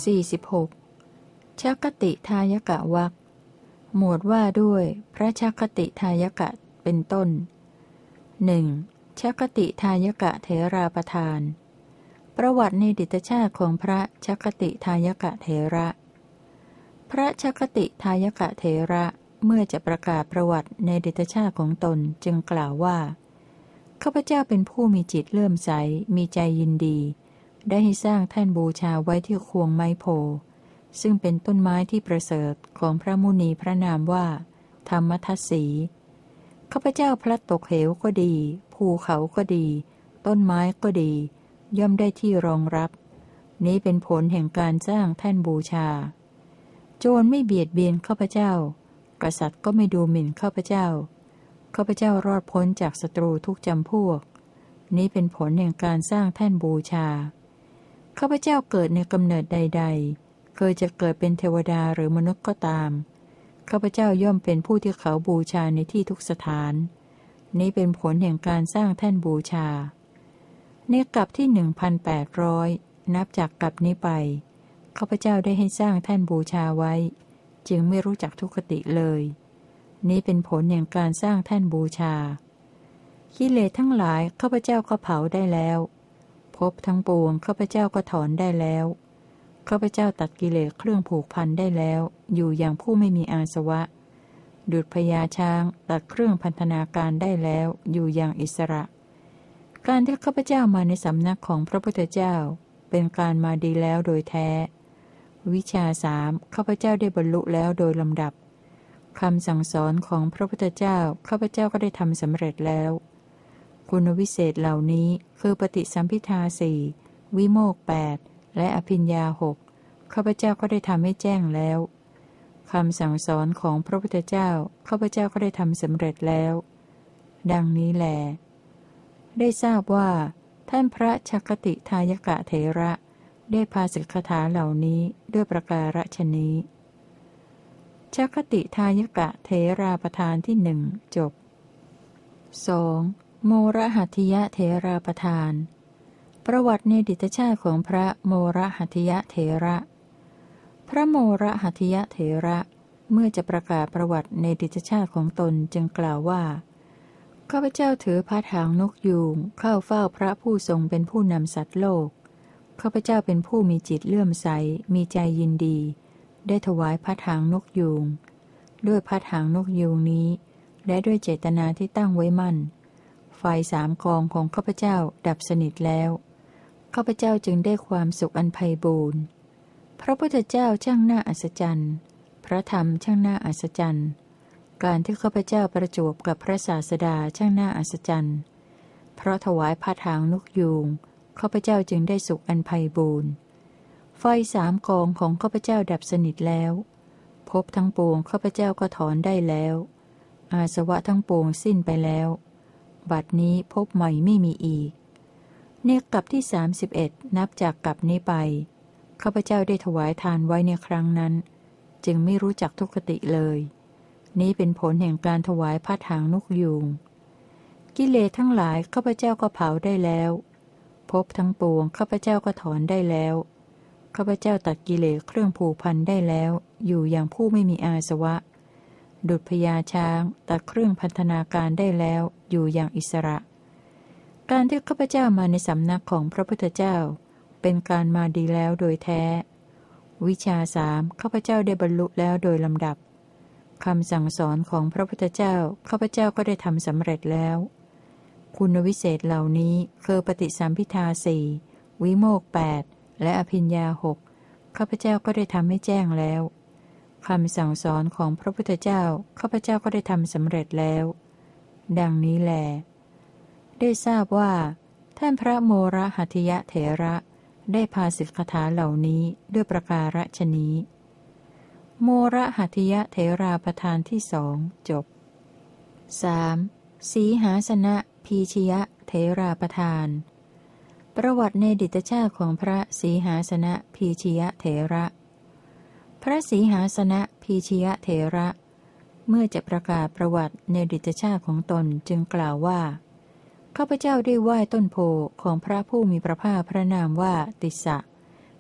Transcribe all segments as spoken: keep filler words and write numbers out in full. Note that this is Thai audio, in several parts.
สี่สิบหกชักคติทายกะวรรคหมวดว่าด้วยพระชักคติทายกะเป็นต้นหนึ่งชักคติทายกะเถราประธานประวัติในดิตชาติของพระชักคติทายกะเถระพระชักคติทายกะเถระเมื่อจะประกาศประวัติในดิตชาติของตนจึงกล่าวว่าข้าพเจ้าเป็นผู้มีจิตเลื่อมใสมีใจยินดีได้ให้สร้างแท่นบูชาไว้ที่ควงไม้โพซึ่งเป็นต้นไม้ที่ประเสริฐของพระมุนีพระนามว่าธรรมทัสสีข้าพเจ้าพลัดตกเหวก็ดีภูเขาก็ดีต้นไม้ก็ดีย่อมได้ที่รองรับนี้เป็นผลแห่งการสร้างแท่นบูชาโจรไม่เบียดเบียนข้าพเจ้ากษัตริย์ก็ไม่ดูหมิ่นข้าพเจ้าข้าพเจ้ารอดพ้นจากศัตรูทุกจำพวกนี้เป็นผลแห่งการสร้างแท่นบูชาข้าพเจ้าเกิดในกำเนิดใดๆเคยจะเกิดเป็นเทวดาหรือมนุษย์ก็ตามข้าพเจ้าย่อมเป็นผู้ที่เขาบูชาในที่ทุกสถานนี้เป็นผลแห่งการสร้างแท่นบูชาในกลับที่หนึ่งพันแปดร้อยนับจากกลับนี้ไปข้าพเจ้าได้ให้สร้างแท่นบูชาไว้จึงไม่รู้จักทุกขติเลยนี้เป็นผลแห่งการสร้างแท่นบูชากิเลสทั้งหลายข้าพเจ้าก็เผาได้แล้วภพทั้งปวงข้าพเจ้าก็ถอนได้แล้วข้าพเจ้าตัดกิเลสเครื่องผูกพันได้แล้วอยู่อย่างผู้ไม่มีอาสวะดุจพญาช้างตัดเครื่องพันธนาการได้แล้วอยู่อย่างอิสระการที่ข้าพเจ้ามาในสำนักของพระพุทธเจ้าเป็นการมาดีแล้วโดยแท้วิชาสามข้าพเจ้าได้บรรลุแล้วโดยลำดับคำสั่งสอนของพระพุทธเจ้าข้าพเจ้าก็ได้ทำสำเร็จแล้วคุณวิเศษเหล่านี้คือปฏิสัมภิทาสี่วิโมกข์แปดและอภิญญาหกข้าพเจ้าก็ได้ทำให้แจ้งแล้วคำสั่งสอนของพระพุทธเจ้าข้าพเจ้าก็ได้ทำสำเร็จแล้วดังนี้แลได้ทราบว่าท่านพระชักคติทายกะเถระได้ภาสิกขาเหล่านี้ด้วยประการฉนี้ชักคติทายกะเถราประธานที่หนึ่งจบสองโมระหัตถิยะเถราประธานประวัติในดิตชาติของพระโมระหัตถิยะเถระพระโมระหัตถิยะเถระเมื่อจะประกาศประวัติในดิตชาติของตนจึงกล่าวว่าข้าพเจ้าถือพาถางนกยูงเข้าเฝ้าพระผู้ทรงเป็นผู้นำสัตว์โลกข้าพเจ้าเป็นผู้มีจิตเลื่อมใสมีใจยินดีได้ถวายพาถางนกยูงด้วยพาถางนกยูงนี้และด้วยเจตนาที่ตั้งไว้มั่นไฟสามกองของข้าพเจ้าดับสนิทแล้วข้าพเจ้าจึงได้ความสุขอันไพบูรณ์พระพุทธเจ้าช่างน่าอัศจรรย์พระธรรมช่างน่าอัศจรรย์การที่ข้าพเจ้าประจวบกับพระศาสดาช่างน่าอัศจรรย์เพราะถวายพาถางนกยูงข้าพเจ้าจึงได้สุขอันไพบูรณ์ไฟสามกองของข้าพเจ้าดับสนิทแล้วภพทั้งปวงข้าพเจ้าก็ถอนได้แล้วอาสวะทั้งปวงสิ้นไปแล้วบัดนี้ภพใหม่ไม่มีอีกในกลับที่สามสิบเอ็ดนับจากกลับนี้ไปข้าพเจ้าได้ถวายทานไว้ในครั้งนั้นจึงไม่รู้จักทุกขติเลยนี้เป็นผลแห่งการถวายพาถางนกยูงกิเลสทั้งหลายข้าพเจ้าก็เผาได้แล้วภพทั้งปวงข้าพเจ้าก็ถอนได้แล้วข้าพเจ้าตัดกิเลสเครื่องผูกพันได้แล้วอยู่อย่างผู้ไม่มีอาสวะดุจพญาช้างตัดเครื่องพันธนาการได้แล้วอยู่อย่างอิสระการที่ข้าพเจ้ามาในสำนักของพระพุทธเจ้าเป็นการมาดีแล้วโดยแท้วิชาสามข้าพเจ้าได้บรรลุแล้วโดยลำดับคำสั่งสอนของพระพุทธเจ้าข้าพเจ้าก็ได้ทำสำเร็จแล้วคุณวิเศษเหล่านี้คือปฏิสัมภิทาสี่วิโมกข์แปดและอภิญญาหกข้าพเจ้าก็ได้ทำให้แจ้งแล้วคำสั่งสอนของพระพุทธเจ้าข้าพเจ้าก็ได้ทำสำเร็จแล้วดังนี้แลได้ทราบว่าท่านพระโมระหัตถิยะเถระได้ภาสิกขาเหล่านี้ด้วยประการฉนี้โมระหัตถิยะเถราประธานที่สองจบสามสีหาสนะพีชยะเถราประธานประวัติในดิตชาติของพระสีหาสนะพีชยะเถระพระสีหาสนะพีชยะเถระเมื่อจะประกาศประวัติในดิตชาติของตนจึงกล่าวว่าข้าพเจ้าได้ไหว้ต้นโพของพระผู้มีพระภาคพระนามว่าติสสะ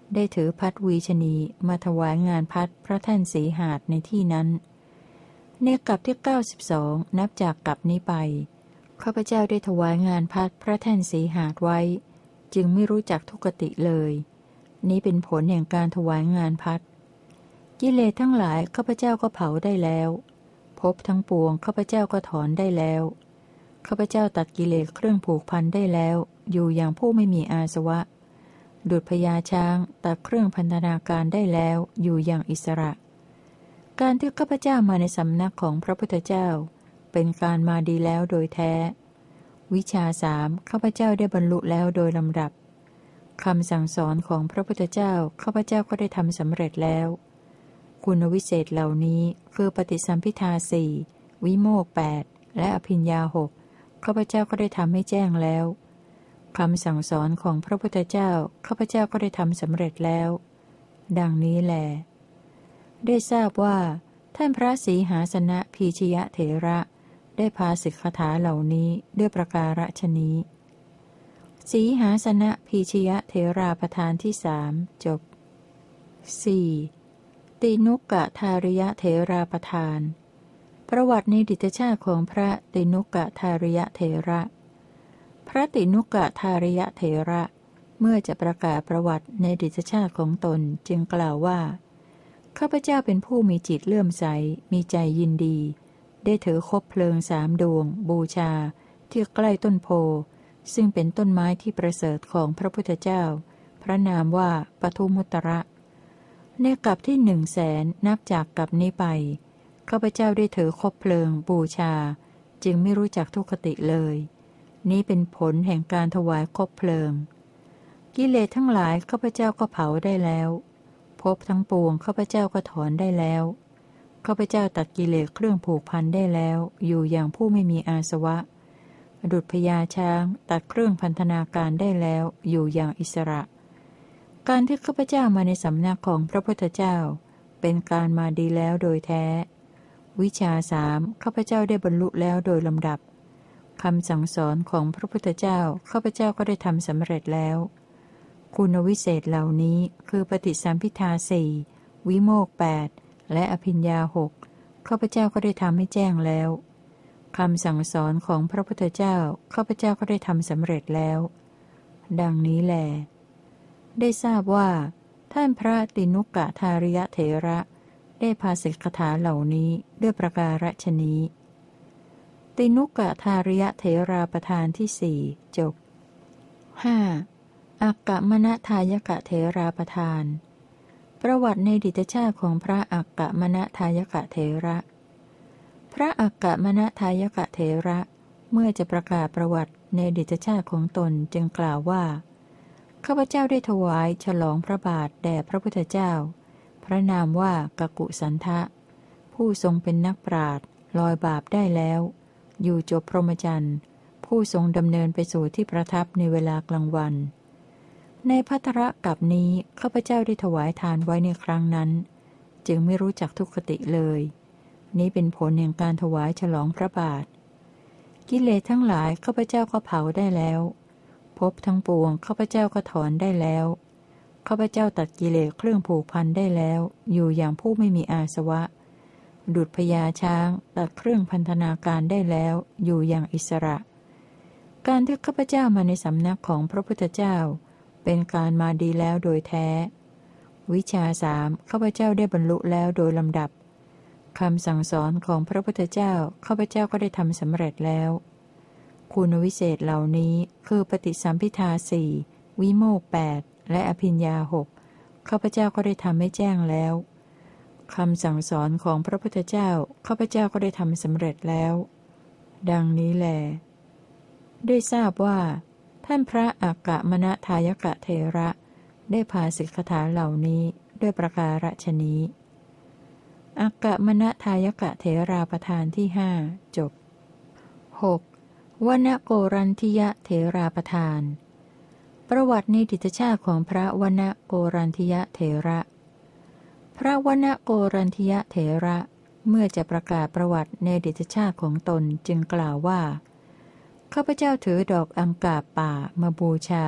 ได้ถือพัดวีชนีมาถวายงานพัดพระแท่นสีหาดในที่นั้นในกลับที่เก้าสิบสองนับจากกลับนี้ไปข้าพเจ้าได้ถวายงานพัดพระแท่นสีหาดไว้จึงไม่รู้จักทุกติเลยนี้เป็นผลแห่งการถวายงานพัดกิเลสทั้งหลายข้าพเจ้าก็เผาได้แล้วภพทั้งปวงข้าพเจ้าก็ถอนได้แล้วข้าพเจ้าตัดกิเลสเครื่องผูกพันได้แล้วอยู่อย่างผู้ไม่มีอาสวะดุจพญาช้างตัดเครื่องพันธนาการได้แล้วอยู่อย่างอิสระการที่ข้าพเจ้ามาในสำนักของพระพุทธเจ้าเป็นการมาดีแล้วโดยแท้วิชาสามข้าพเจ้าได้บรรลุแล้วโดยลำดับคำสั่งสอนของพระพุทธเจ้าข้าพเจ้าก็ได้ทำสำเร็จแล้วคุณวิเศษเหล่านี้คือปฏิสัมภิทาสี่วิโมกข์แปดและอภิญญาหกข้าพเจ้าก็ได้ทำให้แจ้งแล้วคำสั่งสอนของพระพุทธเจ้าข้าพเจ้าก็ได้ทำสำเร็จแล้วดังนี้แลได้ทราบว่าท่านพระศรีหาสนะพีชยเถระได้พาสิกขาถาเหล่านี้ด้วยประการฉนี้ศรีหาสนะพีชยเถราประธานที่สามจบ สี่. ตินุกกะทาริยเถราประธานประวัติในดิตชาติของพระตินุกกะทาริยเถระพระตินุกกะทาริยเถระเมื่อจะประกาศประวัติในดิตชาติของตนจึงกล่าวว่าข้าพเจ้าเป็นผู้มีจิตเลื่อมใสมีใจยินดีได้ถือคบเพลิงสามดวงบูชาที่ใกล้ต้นโพซึ่งเป็นต้นไม้ที่ประเสริฐของพระพุทธเจ้าพระนามว่าปทุมุตระในกลับที่หนึ่งแสนนับจากกลับนี้ไปข้าพเจ้าได้ถือคบเพลิงบูชาจึงไม่รู้จักทุกขติเลยนี้เป็นผลแห่งการถวายคบเพลิงกิเลสทั้งหลายข้าพเจ้าก็เผาได้แล้วภพทั้งปวงข้าพเจ้าก็ถอนได้แล้วข้าพเจ้าตัดกิเลสเครื่องผูกพันได้แล้วอยู่อย่างผู้ไม่มีอาสวะดุจพญาช้างตัดเครื่องพันธนาการได้แล้วอยู่อย่างอิสระการที่ข้าพเจ้ามาในสำนักของพระพุทธเจ้าเป็นการมาดีแล้วโดยแท้วิชาสามข้าพเจ้าได้บรรลุแล้วโดยลำดับคำสั่งสอนของพระพุทธเจ้าข้าพเจ้าก็ได้ทำสำเร็จแล้วคุณวิเศษเหล่านี้คือปฏิสัมภิทาสี่วิโมกข์แปดและอภิญญาหกข้าพเจ้าก็ได้ทำให้แจ้งแล้วคำสั่งสอนของพระพุทธเจ้าข้าพเจ้าก็ได้ทำสำเร็จแล้วดังนี้แลได้ทราบว่าท่านพระตินุกกะทาริยเถระได้พาสิกขาถาเหล่านี้ด้วยประการฉนี้ตินุกกะทาริยเถราประธานที่สี่จบ ห้า. อักกมณทายกะเถราประธานประวัติในดิตชาติของพระอักกมณทายกะเถระพระอักกมณทายกะเถระเมื่อจะประกาศประวัติในดิตชาติของตนจึงกล่าวว่าข้าพเจ้าได้ถวายฉลองพระบาทแด่พระพุทธเจ้าพระนามว่ากกุสันทะผู้ทรงเป็นนักปราชญ์ลอยบาปได้แล้วอยู่จบพรหมจรรย์ผู้ทรงดำเนินไปสู่ที่ประทับในเวลากลางวันในภัทรกัปนี้ข้าพเจ้าได้ถวายทานไว้ในครั้งนั้นจึงไม่รู้จักทุกขติเลยนี้เป็นผลแห่งการถวายฉลองพระบาทกิเลสทั้งหลายข้าพเจ้าก็เผาได้แล้วภพทั้งปวงข้าพเจ้าก็ถอนได้แล้วข้าพเจ้าตัดกิเลสเครื่องผูกพันได้แล้วอยู่อย่างผู้ไม่มีอาสวะดุจพญาช้างตัดเครื่องพันธนาการได้แล้วอยู่อย่างอิสระการที่ข้าพเจ้ามาในสำนักของพระพุทธเจ้าเป็นการมาดีแล้วโดยแท้วิชาสามข้าพเจ้าได้บรรลุแล้วโดยลำดับคำสั่งสอนของพระพุทธเจ้าข้าพเจ้าก็ได้ทำสำเร็จแล้วคุณวิเศษเหล่านี้คือปฏิสัมภิทาสี่วิโมกข์แปดและอภิญญาหกข้าพเจ้าก็ได้ทำให้แจ้งแล้วคำสั่งสอนของพระพุทธเจ้าข้าพเจ้าก็ได้ทำสำเร็จแล้วดังนี้แลได้ทราบว่าท่านพระอักกมณทายกะเถระได้พาสิกขาถาเหล่านี้ด้วยประการฉนี้อักกมณทายกะเถราประธานที่ห้าจบ หก. วนโกรันทิยะเถราประธานประวัติในดิตชาติของพระวนโกรันทิยะเถระพระวนโกรันทิยะเถระเมื่อจะประกาศประวัติในดิตชาติของตนจึงกล่าวว่าข้าพเจ้าถือดอกอังกาบป่ามาบูชา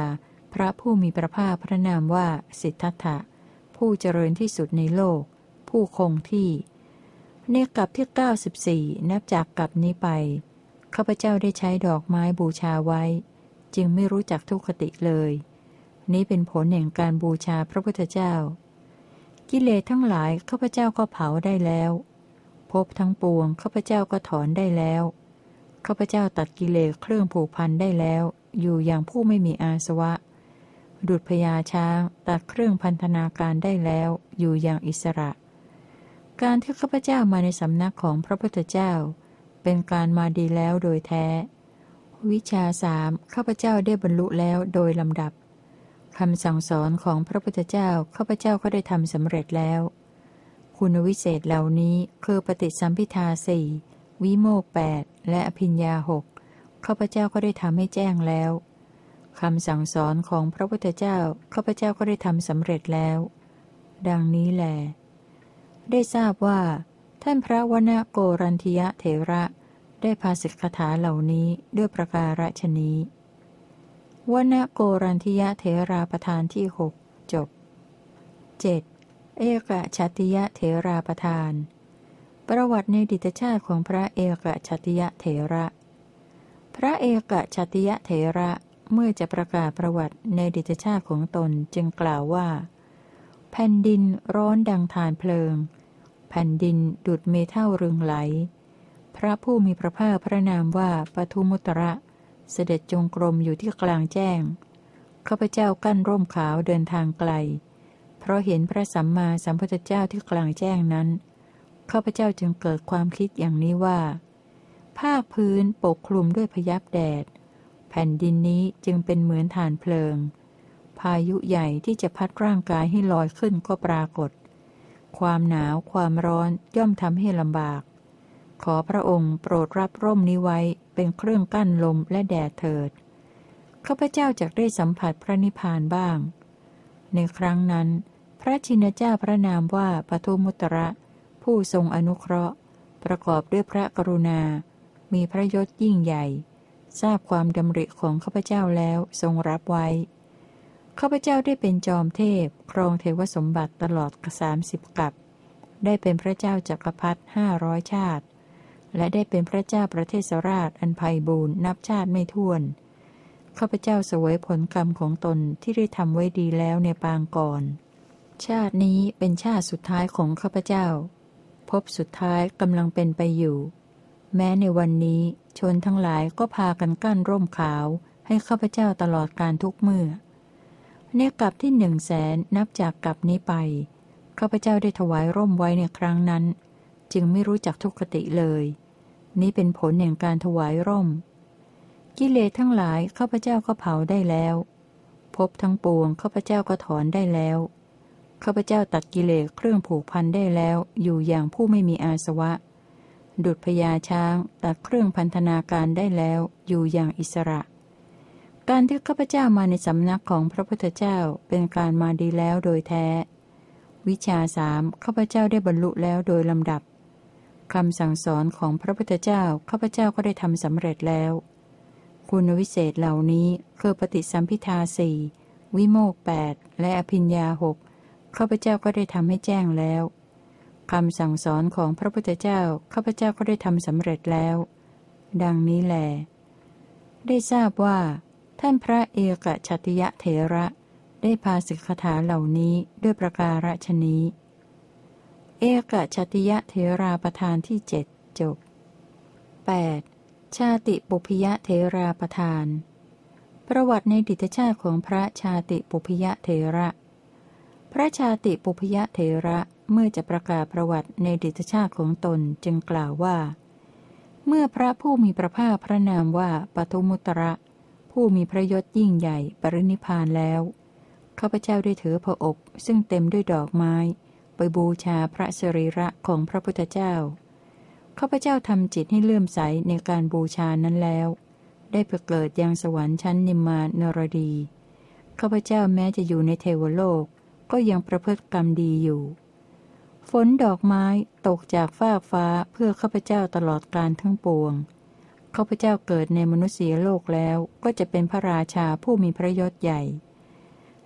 พระผู้มีพระภาคพระนามว่าสิทธัตถะผู้เจริญที่สุดในโลกผู้คงที่ในกลับที่เก้าสิบสี่นับจากกลับนี้ไปข้าพเจ้าได้ใช้ดอกไม้บูชาไว้จึงไม่รู้จักทุกขติเลยนี้เป็นผลแห่งการบูชาพระพุทธเจ้ากิเลสทั้งหลายข้าพเจ้าก็เผาได้แล้วภพทั้งปวงข้าพเจ้าก็ถอนได้แล้วข้าพเจ้าตัดกิเลสเครื่องผูกพันได้แล้วอยู่อย่างผู้ไม่มีอาสวะดุจพญาช้างตัดเครื่องพันธนาการได้แล้วอยู่อย่างอิสระการที่ข้าพเจ้ามาในสำนักของพระพุทธเจ้าเป็นการมาดีแล้วโดยแท้วิชาสามข้าพเจ้าได้บรรลุแล้วโดยลำดับคำสั่งสอนของพระพุทธเจ้าข้าพเจ้าก็ได้ทำสำเร็จแล้วคุณวิเศษเหล่านี้คือปฏิสัมภิทาสี่วิโมกข์แปดและอภิญญาหกข้าพเจ้าก็ได้ทำให้แจ้งแล้วคำสั่งสอนของพระพุทธเจ้าข้าพเจ้าก็ได้ทำสำเร็จแล้ว ดังนี้แลได้ทราบว่าท่านพระวณโกรันทิยะเถระได้ภาสิทธิคถาเหล่านี้ด้วยประการฉนี้วณโกรันทิยะเถราประธานที่หกจบ เจ็ด. เอกชัตติยะเถราประธาน ประวัติในดิตชาติของพระเอกชัตติยะเถระ พระเอกชัตติยะเถระเมื่อจะประกาศประวัติในดิตชาติของตนจึงกล่าวว่าแผ่นดินร้อนดังถ่านเพลิงแผ่นดินดุจเมเท่ารึงไหลพระผู้มีพระภาคพระนามว่าปทุมุตระเสด็จจงกรมอยู่ที่กลางแจ้งข้าพเจ้ากั้นร่มขาวเดินทางไกลเพราะเห็นพระสัมมาสัมพุทธเจ้าที่กลางแจ้งนั้นข้าพเจ้าจึงเกิดความคิดอย่างนี้ว่าภาคพื้นปกคลุมด้วยพยับแดดแผ่นดินนี้จึงเป็นเหมือนถ่านเพลิงพายุใหญ่ที่จะพัดร่างกายให้ลอยขึ้นก็ปรากฏความหนาวความร้อนย่อมทำให้ลำบากขอพระองค์โปรดรับร่มนี้ไว้เป็นเครื่องกั้นลมและแดดเถิดข้าพเจ้าจักได้สัมผัสพระนิพพานบ้างในครั้งนั้นพระชินเจ้าพระนามว่าปทุมุตระผู้ทรงอนุเคราะห์ประกอบด้วยพระกรุณามีพระยศยิ่งใหญ่ทราบความดำริของข้าพเจ้าแล้วทรงรับไว้ข้าพเจ้าได้เป็นจอมเทพครองเทวสมบัติตลอดสามสิบกัปได้เป็นพระเจ้าจักรพรรดิห้าร้อยชาติและได้เป็นพระเจ้าประเทศราชอันไพบูลย์นับชาติไม่ถ้วนข้าพเจ้าเสวยผลกรรมของตนที่ได้ทำไว้ดีแล้วในปางก่อนชาตินี้เป็นชาติสุดท้ายของข้าพเจ้าพบสุดท้ายกำลังเป็นไปอยู่แม้ในวันนี้ชนทั้งหลายก็พากันกั้นร่มขาวให้ข้าพเจ้าตลอดการทุกเมื่อในกลับที่หนึ่งแสนนับจากกลับนี้ไปข้าพเจ้าได้ถวายร่มไว้ในครั้งนั้นจึงไม่รู้จักทุกขติเลยนี้เป็นผลแห่งการถวายร่มกิเลสทั้งหลายข้าพเจ้าก็เผาได้แล้วภพทั้งปวงข้าพเจ้าก็ถอนได้แล้วข้าพเจ้าตัดกิเลสเครื่องผูกพันได้แล้วอยู่อย่างผู้ไม่มีอาสวะดุจพญาช้างตัดเครื่องพันธนาการได้แล้วอยู่อย่างอิสระการที่ข้าพเจ้ามาในสำนักของพระพุทธเจ้าเป็นการมาดีแล้วโดยแท้วิชาสามข้าพเจ้าได้บรรลุแล้วโดยลำดับคำสั่งสอนของพระพุทธเจ้าข้าพเจ้าก็ได้ทำสำเร็จแล้วคุณวิเศษเหล่านี้คือปฏิสัมภิทาสี่วิโมกข์แปดและอภิญญาหกข้าพเจ้าก็ได้ทำให้แจ้งแล้วคำสั่งสอนของพระพุทธเจ้าข้าพเจ้าก็ได้ทำสำเร็จแล้วดังนี้แลได้ทราบว่าท่านพระเอกชัตติยะเถระได้ภาสิทธิคถาเหล่านี้ด้วยประการฉนี้เอกชัตติยะเถราประธานที่เจ็ดจบ แปด. ชาติปุพพยเถราประธาน ประวัติในดิตชาติของพระชาติปุพพยเถระพระชาติปุพพยเถระเมื่อจะประกาศประวัติในดิตชาติของตนจึงกล่าวว่าเมื่อพระผู้มีพระภาคพระนามว่าปทุมุตระผู้มีพระยศยิ่งใหญ่ปรินิพพานแล้วข้าพเจ้าได้ถือพระอบซึ่งเต็มด้วยดอกไม้ไปบูชาพระสรีระของพระพุทธเจ้าข้าพเจ้าทำจิตให้เลื่อมใสในการบูชานั้นแล้วได้ไปเกิดยังสวรรค์ชั้นนิมมานรดีข้าพเจ้าแม้จะอยู่ในเทวโลกก็ยังประพฤติกรรมดีอยู่ฝนดอกไม้ตกจากฟากฟ้าเพื่อข้าพเจ้าตลอดกาลทั้งปวงข้าพเจ้าเกิดในมนุษยโลกแล้วก็จะเป็นพระราชาผู้มีพระยศใหญ่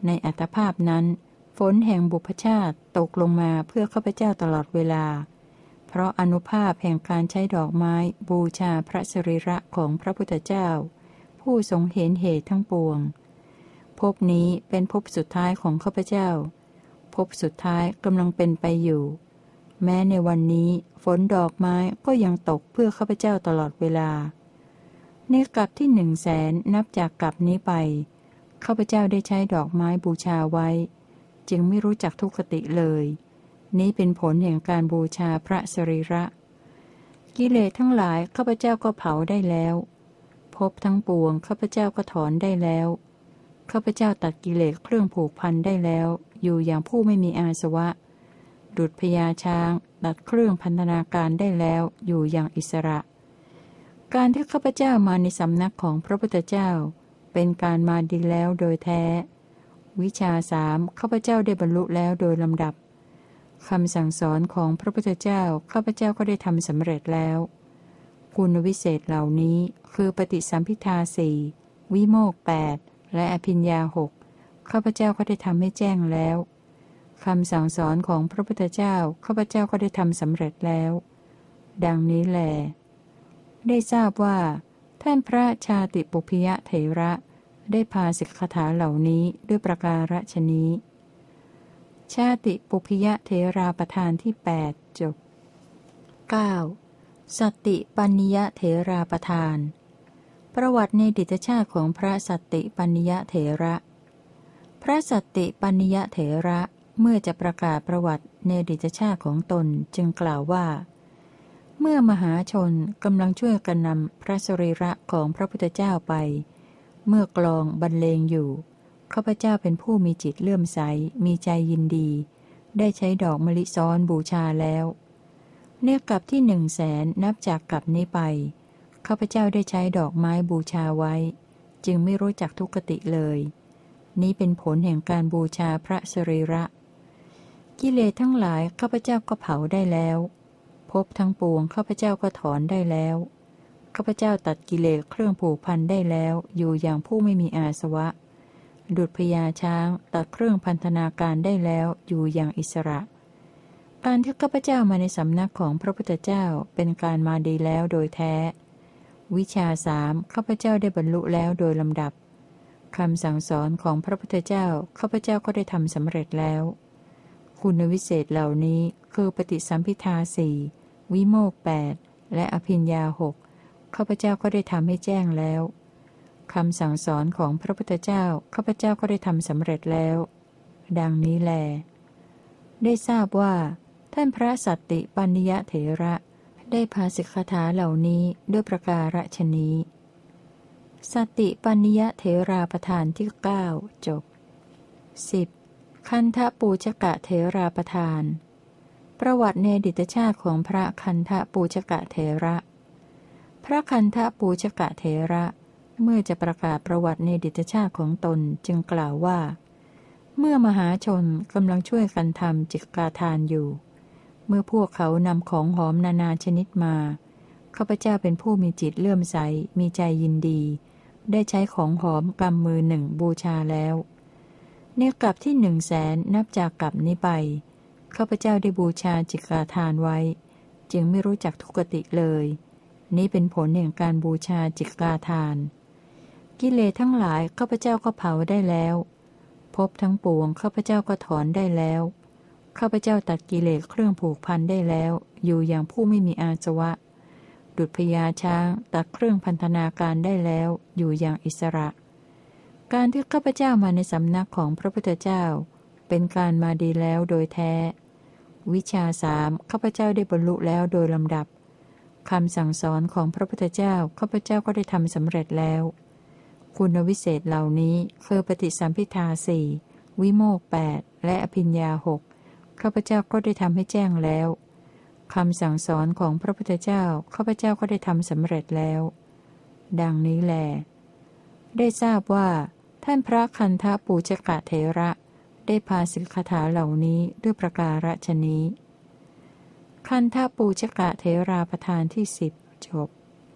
ในอัตภาพนั้นฝนแห่งบุพชาติตกลงมาเพื่อข้าพเจ้าตลอดเวลาเพราะอนุภาพแห่งการใช้ดอกไม้บูชาพระสรีระของพระพุทธเจ้าผู้ทรงเห็นเหตุทั้งปวงภพนี้เป็นภพสุดท้ายของข้าพเจ้าภพสุดท้ายกำลังเป็นไปอยู่แม้ในวันนี้ฝนดอกไม้ก็ยังตกเพื่อข้าพเจ้าตลอดเวลาในกลับที่หนึ่งแสนนับจากกลับนี้ไปข้าพเจ้าได้ใช้ดอกไม้บูชาไว้จึงไม่รู้จักทุกขติเลยนี้เป็นผลแห่งการบูชาพระสรีระกิเลสทั้งหลายข้าพเจ้าก็เผาได้แล้วภพทั้งปวงข้าพเจ้าก็ถอนได้แล้วข้าพเจ้าตัดกิเลสเครื่องผูกพันได้แล้วอยู่อย่างผู้ไม่มีอาสวะดุจพญาช้างตัดเครื่องพันธนาการได้แล้วอยู่อย่างอิสระการที่ข้าพเจ้ามาในสำนักของพระพุทธเจ้าเป็นการมาดีแล้วโดยแท้วิชาสามข้าพเจ้าได้บรรลุแล้วโดยลำดับคำสั่งสอนของพระพุทธเจ้าข้าพเจ้าก็ได้ทำสำเร็จแล้วคุณวิเศษเหล่านี้คือปฏิสัมภิทาสี่วิโมกข์แปดและอภิญญาหกข้าพเจ้าก็ได้ทำให้แจ้งแล้วคำสั่งสอนของพระพุทธเจ้าข้าพเจ้าก็ได้ทำสำเร็จแล้วดังนี้แลได้ทราบว่าท่านพระชาติปุพพยเถระได้พาสิกขาเหล่านี้ด้วยประการฉนี้ชาติปุพพยเถราประธานที่แปดจบ เก้า. สัตติปัญญยเถราประธานประวัติในดิตชาติของพระสัตติปัญญยเถระพระสัตติปัญญยเถระเมื่อจะประกาศประวัติในดิตชาติของตนจึงกล่าวว่าเมื่อมหาชนกำลังช่วยกันนำพระสรีระของพระพุทธเจ้าไปเมื่อกลองบรรเลงอยู่ข้าพเจ้าเป็นผู้มีจิตเลื่อมใสมีใจยินดีได้ใช้ดอกมะลิซ้อนบูชาแล้วเนื่องกับที่หนึ่งแสนนับจากกลับนี้ไปข้าพเจ้าได้ใช้ดอกไม้บูชาไว้จึงไม่รู้จักทุกขติเลยนี้เป็นผลแห่งการบูชาพระสรีระกิเลสทั้งหลายข้าพเจ้าก็เผาได้แล้วภพทั้งปวงข้าพเจ้าก็ถอนได้แล้วข้าพเจ้าตัดกิเลสเครื่องผูกพันได้แล้วอยู่อย่างผู้ไม่มีอาสวะดุจพญาช้างตัดเครื่องพันธนาการได้แล้วอยู่อย่างอิสระการที่ข้าพเจ้ามาในสำนักของพระพุทธเจ้าเป็นการมาดีแล้วโดยแท้วิชาสามข้าพเจ้าได้บรรลุแล้วโดยลำดับคำสั่งสอนของพระพุทธเจ้าข้าพเจ้าก็ได้ทำสำเร็จแล้วคุณวิเศษเหล่านี้คือปฏิสัมภิทาสี่วิโมกข์แปดและอภิญญาหกข้าพเจ้าก็ได้ทำให้แจ้งแล้วคำสั่งสอนของพระพุทธเจ้าข้าพเจ้าก็ได้ทำสำเร็จแล้วดังนี้แลได้ทราบว่าท่านพระสัตติปัญญยเถระได้พาสิกขาเหล่านี้ด้วยประการฉนี้สัตติปัญญยเถราประธานที่เก้าจบ สิบ. คันธปูชกะเถราประธานประวัติในอดีตชาติของพระคันธปูชกะเถระพระคันธปูชกะเถระเมื่อจะประกาศประวัติในอดีตชาติของตนจึงกล่าวว่าเมื่อมหาชนกำลังช่วยกันทำจิกาทานอยู่เมื่อพวกเขานำของหอมนานาชนิดมาข้าพเจ้าเป็นผู้มีจิตเลื่อมใสมีใจยินดีได้ใช้ของหอมกำมือหนึ่งบูชาแล้วเนื่องกับที่หนึ่งแสนนับจากกลับนี้ไปข้าพเจ้าได้บูชาจิกาทานไว้จึงไม่รู้จักทุกขติเลยนี้เป็นผลแห่งการบูชาจิกาทานกิเลสทั้งหลายข้าพเจ้าก็เผาได้แล้วภพทั้งปวงข้าพเจ้าก็ถอนได้แล้วข้าพเจ้าตัดกิเลสเครื่องผูกพันได้แล้วอยู่อย่างผู้ไม่มีอาสวะดุจพญาช้างตัดเครื่องพันธนาการได้แล้วอยู่อย่างอิสระการที่ข้าพเจ้ามาในสำนักของพระพุทธเจ้าเป็นการมาดีแล้วโดยแท้วิชาสามข้าพเจ้าได้บรรลุแล้วโดยลำดับคำสั่งสอนของพระพุทธเจ้าข้าพเจ้าก็ได้ทำสำเร็จแล้วคุณวิเศษเหล่านี้คือปฏิสัมภิทาสี่วิโมกข์แปดและอภิญญาหกข้าพเจ้าก็ได้ทำให้แจ้งแล้วคำสั่งสอนของพระพุทธเจ้าข้าพเจ้าก็ได้ทำสำเร็จแล้วดังนี้แลได้ทราบว่าท่านพระคันธปูชกะเถระได้พาสิกขาเหล่านี้ด้วยประการฉนี้คันธปูชกะเถราประธานที่สิบจบ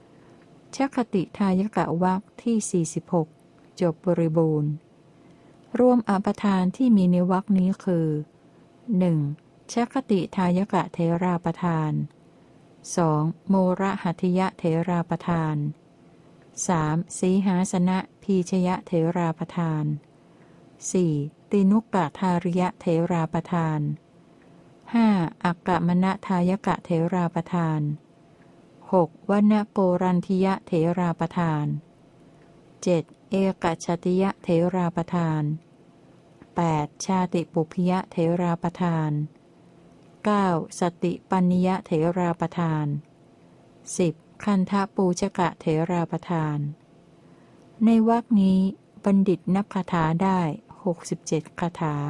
ชคติทายกะวรรคที่สี่สิบหกจบบริบูรณ์รวมอปทานที่มีในวรรคนี้คือ หนึ่ง. ชัคติทายกะเทราปทาน สอง. โมระหัตถิยะเทราปทาน สาม. สีหาสนะพีชยะเทราปทาน สี่. ตินุกกะทาริยะเทราปทาน ห้า. อักกะมณทายกะเทราปทาน หก. วนโกรันทิยะเทราปทาน เจ็ด. เอกชติยะเทราปทาน แปด. ชาติปุพพยะเทราปทาน เก้า. สติปันนิยะเทราปทาน สิบ. คันธปูชกะเทราปทานในวรรคนี้บัณฑิตนับคาถาได้หกสิบเจ็ดคาถา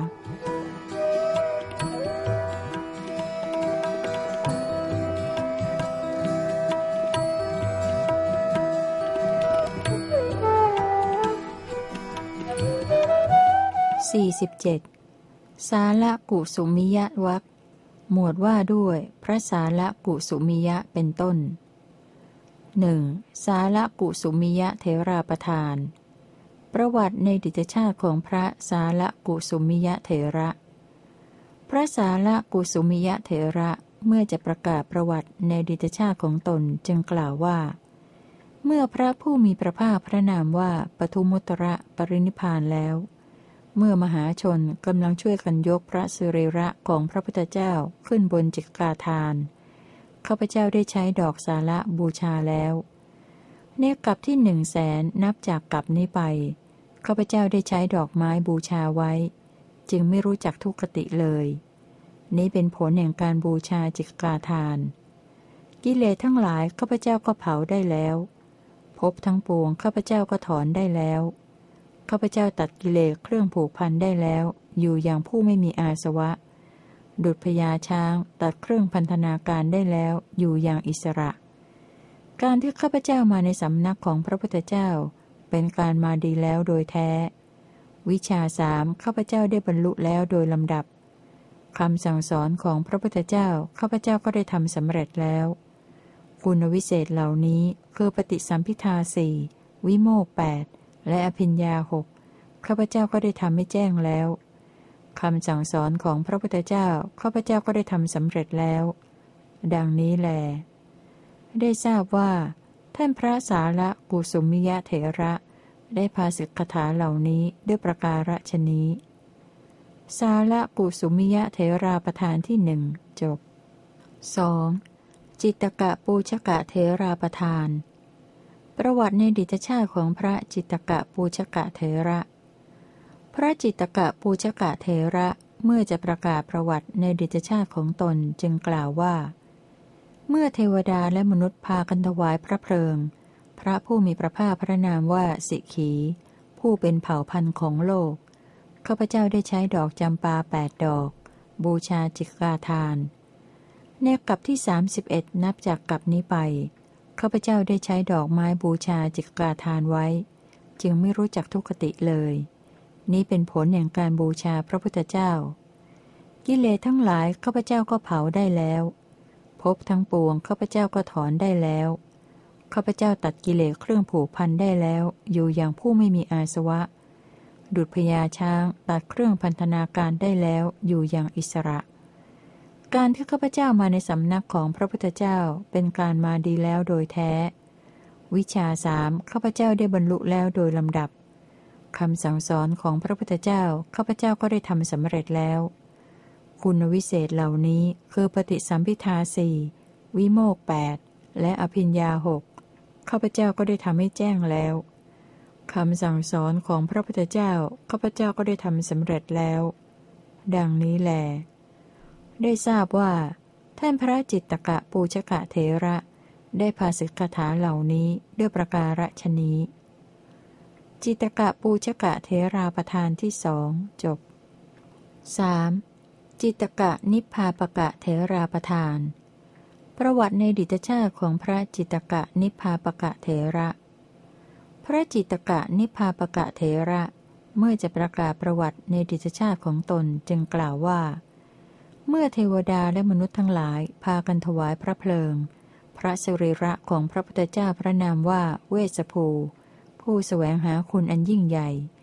สี่สิบเจ็ดสาละกุสุมิยะวรรคหมวดว่าด้วยพระสาละกุสุมิยะเป็นต้นหนึ่ง. สาละกุสุมิยะเถราปทานประวัติในดิตชาติของพระสาละกุสุมิยะเถระพระสาละกุสุมิยะเถระเมื่อจะประกาศประวัติในดิตชาติของตนจึงกล่าวว่าเมื่อพระผู้มีพระภาคพระนามว่าปทุมุตระปรินิพพานแล้วเมื่อมหาชนกำลังช่วยกันยกพระสิริระของพระพุทธเจ้าขึ้นบนจิกาทานข้าพเจ้าได้ใช้ดอกสาละบูชาแล้วในกลับที่หนึ่งแสนนับจากกลับนี้ไปข้าพเจ้าได้ใช้ดอกไม้บูชาไว้จึงไม่รู้จักทุกขติเลยนี้เป็นผลแห่งการบูชาจิกาทานกิเลสทั้งหลายข้าพเจ้าก็เผาได้แล้วภพทั้งปวงข้าพเจ้าก็ถอนได้แล้วข้าพเจ้าตัดกิเลสเครื่องผูกพันได้แล้วอยู่อย่างผู้ไม่มีอาสวะดุจพญาช้างตัดเครื่องพันธนาการได้แล้วอยู่อย่างอิสระการที่ข้าพเจ้ามาในสำนักของพระพุทธเจ้าเป็นการมาดีแล้วโดยแท้วิชาสามข้าพเจ้าได้บรรลุแล้วโดยลำดับคำสั่งสอนของพระพุทธเจ้าข้าพเจ้าก็ได้ทำสำเร็จแล้วคุณวิเศษเหล่านี้คือปฏิสัมภิทาสี่วิโมกข์แปดและอภิญญาหกข้าพเจ้าก็ได้ทำให้แจ้งแล้วคำสั่งสอนของพระพุทธเจ้าข้าพเจ้าก็ได้ทำสำเร็จแล้วดังนี้แลได้ทราบว่าท่านพระสาละกุสุมิยะเถระได้ภาสิกถาเหล่านี้ด้วยประการฉนี้สาละกุสุมิยะเถราประธานที่หนึ่งจบ สอง. จิตกะปูชกะเถราประธานประวัติในดิตชาติของพระจิตกะปูชกะเถระพระจิตกะปูชกะเถระเมื่อจะประกาศประวัติในดิตชาติของตนจึงกล่าวว่าเมื่อเทวดาและมนุษย์พากันถวายพระเพลิงพระผู้มีพระภาคพระนามว่าสิขีผู้เป็นเผ่าพันธุ์ของโลกข้าพเจ้าได้ใช้ดอกจำปาแปดดอกบูชาจิกาทานในกลับที่สามสิบเอ็ดนับจากกลับนี้ไปข้าพเจ้าได้ใช้ดอกไม้บูชาจิกาทานไว้จึงไม่รู้จักทุกขติเลยนี้เป็นผลแห่งการบูชาพระพุทธเจ้ากิเลสทั้งหลายข้าพเจ้าก็เผาได้แล้วภพทั้งปวงข้าพเจ้าก็ถอนได้แล้วข้าพเจ้าตัดกิเลสเครื่องผูกพันได้แล้วอยู่อย่างผู้ไม่มีอาสวะดุจพญาช้างตัดเครื่องพันธนาการได้แล้วอยู่อย่างอิสระการที่ข้าพเจ้ามาในสำนักของพระพุทธเจ้าเป็นการมาดีแล้วโดยแท้วิชาสามข้าพเจ้าได้บรรลุแล้วโดยลำดับคำสั่งสอนของพระพุทธเจ้าข้าพเจ้าก็ได้ทำสำเร็จแล้วคุณวิเศษเหล่านี้คือปฏิสัมภิทาสี่วิโมกข์แปดและอภิญญาหกข้าพเจ้าก็ได้ทำให้แจ้งแล้วคำสั่งสอนของพระพุทธเจ้าข้าพเจ้าก็ได้ทำสำเร็จแล้วดังนี้แลได้ทราบว่าท่านพระจิตตกะปูชกะเถระได้ภาสิกถาเหล่านี้ด้วยประการฉนี้จิตตกะปูชกะเถราประธานที่สองจบ สาม. จิตตกะนิพพาปกะเถราประธานประวัติในดิตชาติของพระจิตตกะนิพพาปกะเถระพระจิตตกะนิพพาปกะเถระเมื่อจะประกาศประวัติในดิตชาติของตนจึงกล่าวว่าเมื่อเทวดาและมนุษย์ทั้งหลายพากันถวายพระเพลิงพระสิริระของพระพุทธเจ้าพระนามว่าเวสสภูผู้แสวงหาคุณอันยิ่งใหญ่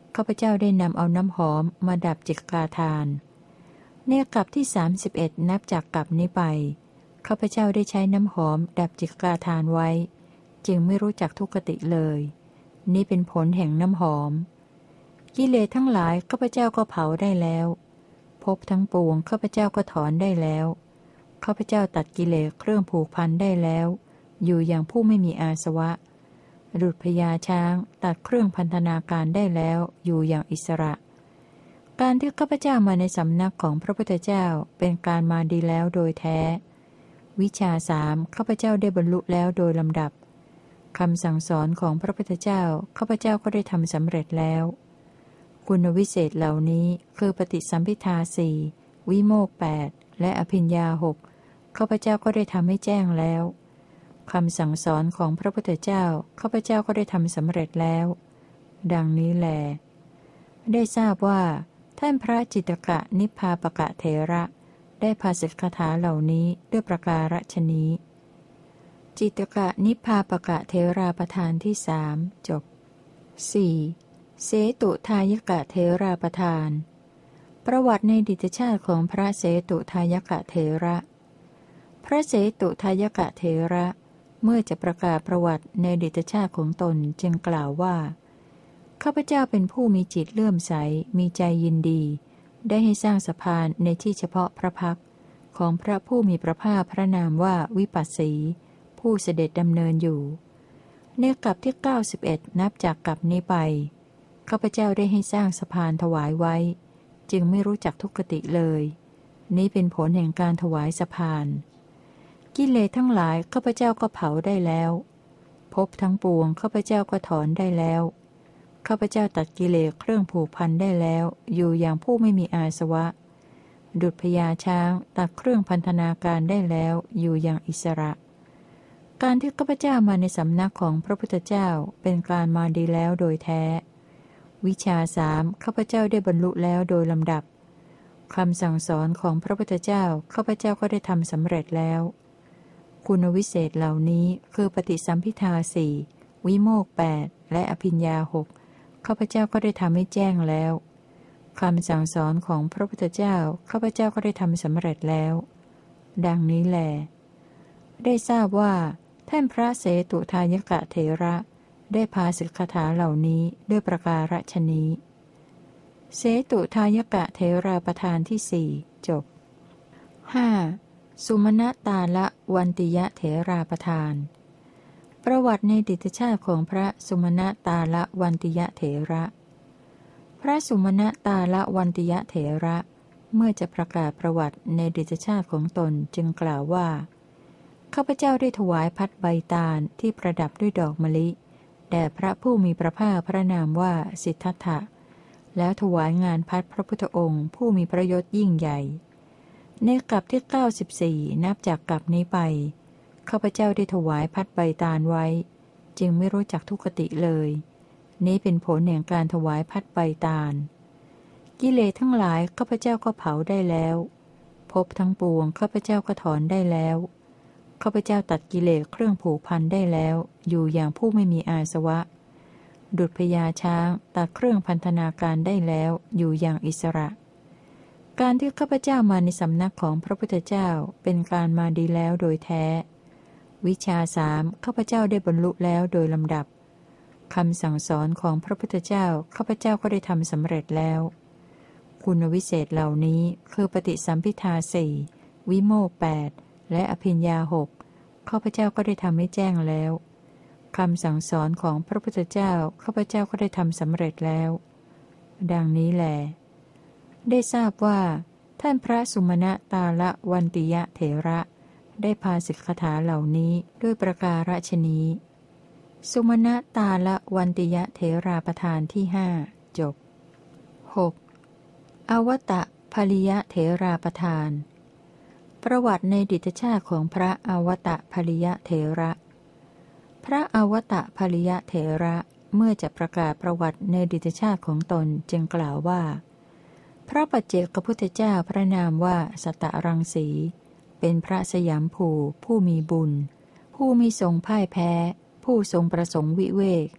ข้าพเจ้าได้นำเอาน้ำหอมมาดับจิกาทานในกลับที่สามสิบเอ็ดนับจากกลับนี้ไปข้าพเจ้าได้ใช้น้ำหอมดับจิกาทานไว้จึงไม่รู้จักทุกขติเลยนี้เป็นผลแห่งน้ำหอมกิเลสทั้งหลายข้าพเจ้าก็เผาได้แล้วภพทั้งปวงข้าพเจ้าก็ถอนได้แล้วข้าพเจ้าตัดกิเลสเครื่องผูกพันได้แล้วอยู่อย่างผู้ไม่มีอาสวะดุจพญาช้างตัดเครื่องพันธนาการได้แล้วอยู่อย่างอิสระการที่ข้าพเจ้ามาในสำนักของพระพุทธเจ้าเป็นการมาดีแล้วโดยแท้วิชาสามข้าพเจ้าได้บรรลุแล้วโดยลำดับคำสั่งสอนของพระพุทธเจ้าข้าพเจ้าก็ได้ทำสำเร็จแล้วคุณวิเศษเหล่านี้คือปฏิสัมภิทาสี่วิโมกข์แปดและอภิญญาหกข้าพเจ้าก็ได้ทำให้แจ้งแล้วคำสั่งสอนของพระพุทธเจ้าข้าพเจ้าก็ได้ทำสำเร็จแล้วดังนี้แลได้ทราบว่าท่านพระจิตกะนิพพาปกะเถระได้ภาสิทธิคาถาเหล่านี้ด้วยประการฉนี้จิตกะนิพพาปกะเถราประธานที่สามจบ สี่. เสตุทายกะเถราประธานประวัติในดิตชาติของพระเสตุทายกะเถระพระเสตุทายกะเถระเมื่อจะประกาศประวัติในดิตชาติของตนจึงกล่าวว่าข้าพเจ้าเป็นผู้มีจิตเลื่อมใสมีใจยินดีได้ให้สร้างสะพานในที่เฉพาะพระพักของพระผู้มีพระภาคพระนามว่าวิปัสสีผู้เสด็จดำเนินอยู่ในกลับที่เก้าสิบเอ็ดนับจากกลับนี้ไปข้าพเจ้าได้ให้สร้างสะพานถวายไว้จึงไม่รู้จักทุกขติเลยนี้เป็นผลแห่งการถวายสะพานกิเลสทั้งหลายข้าพเจ้าก็เผาได้แล้วภพทั้งปวงข้าพเจ้าก็ถอนได้แล้วข้าพเจ้าตัดกิเลสเครื่องผูกพันได้แล้วอยู่อย่างผู้ไม่มีอาสวะดุจพญาช้างตัดเครื่องพันธนาการได้แล้วอยู่อย่างอิสระการที่ข้าพเจ้ามาในสำนักของพระพุทธเจ้าเป็นการมาดีแล้วโดยแท้วิชาสามข้าพเจ้าได้บรรลุแล้วโดยลำดับคำสั่งสอนของพระพุทธเจ้าข้าพเจ้าก็ได้ทำสำเร็จแล้วคุณวิเศษเหล่านี้คือปฏิสัมภิทาสี่วิโมกข์แปดและอภิญญาหกข้าพเจ้าก็ได้ทำให้แจ้งแล้วคำสั่งสอนของพระพุทธเจ้าข้าพเจ้าก็ได้ทำสำเร็จแล้วดังนี้แลได้ทราบว่าท่านพระเสตุทายกะเถระได้ภาสิทธิคาถาเหล่านี้ด้วยประการฉนี้เสตุทายกะเถราประธานที่สี่จบ ห้า. สุมนตาละวันติยะเถราประธานประวัติในดิตชาติของพระสุมนตาละวันติยะเถระพระสุมนตาละวันติยะเถระเมื่อจะประกาศประวัติในดิตชาติของตนจึงกล่าวว่าข้าพเจ้าได้ถวายพัดใบตาลที่ประดับด้วยดอกมะลิแด่พระผู้มีพระภาคพระนามว่าสิทธัตถะแล้วถวายงานพัดพระพุทธองค์ผู้มีพระยศยิ่งใหญ่ในกลับที่เก้าสิบสี่นับจากกลับนี้ไปข้าพเจ้าได้ถวายพัดใบตาลไว้จึงไม่รู้จักทุกขติเลยนี้เป็นผลแห่งการถวายพัดใบตาลกิเลสทั้งหลายข้าพเจ้าก็เผาได้แล้วภพทั้งปวงข้าพเจ้าก็ถอนได้แล้วข้าพเจ้าตัดกิเลสเครื่องผูกพันได้แล้วอยู่อย่างผู้ไม่มีอาสวะดุจพญาช้างตัดเครื่องพันธนาการได้แล้วอยู่อย่างอิสระการที่ข้าพเจ้ามาในสำนักของพระพุทธเจ้าเป็นการมาดีแล้วโดยแท้วิชาสามข้าพเจ้าได้บรรลุแล้วโดยลำดับคำสั่งสอนของพระพุทธเจ้าข้าพเจ้าก็ได้ทำสำเร็จแล้วคุณวิเศษเหล่านี้คือปฏิสัมภิทาสี่วิโมกข์แปดและอภิญญาหกข้าพเจ้าก็ได้ทำให้แจ้งแล้วคำสั่งสอนของพระพุทธเจ้าข้าพเจ้าก็ได้ทำสำเร็จแล้วดังนี้แลได้ทราบว่าท่านพระสุมนตาละวันติยะเถระได้ภาสิทธิคาถาเหล่านี้ด้วยประการฉนี้สุมนตาละวันติยะเถราประธานที่ห้าจบ หก. อวตะภริยะเถราประธานประวัติในดิตชาติของพระอวตะภริยะเถระพระอวตะภริยะเถระเมื่อจะประกาศประวัติในดิตชาติของตนจึงกล่าวว่าพระปัจเจกพุทธเจ้าพระนามว่าสัตตรังสีเป็นพระสยามภูผู้มีบุญผู้มีทรงพ่ายแพ้ผู้ทรงประสงค์วิเวก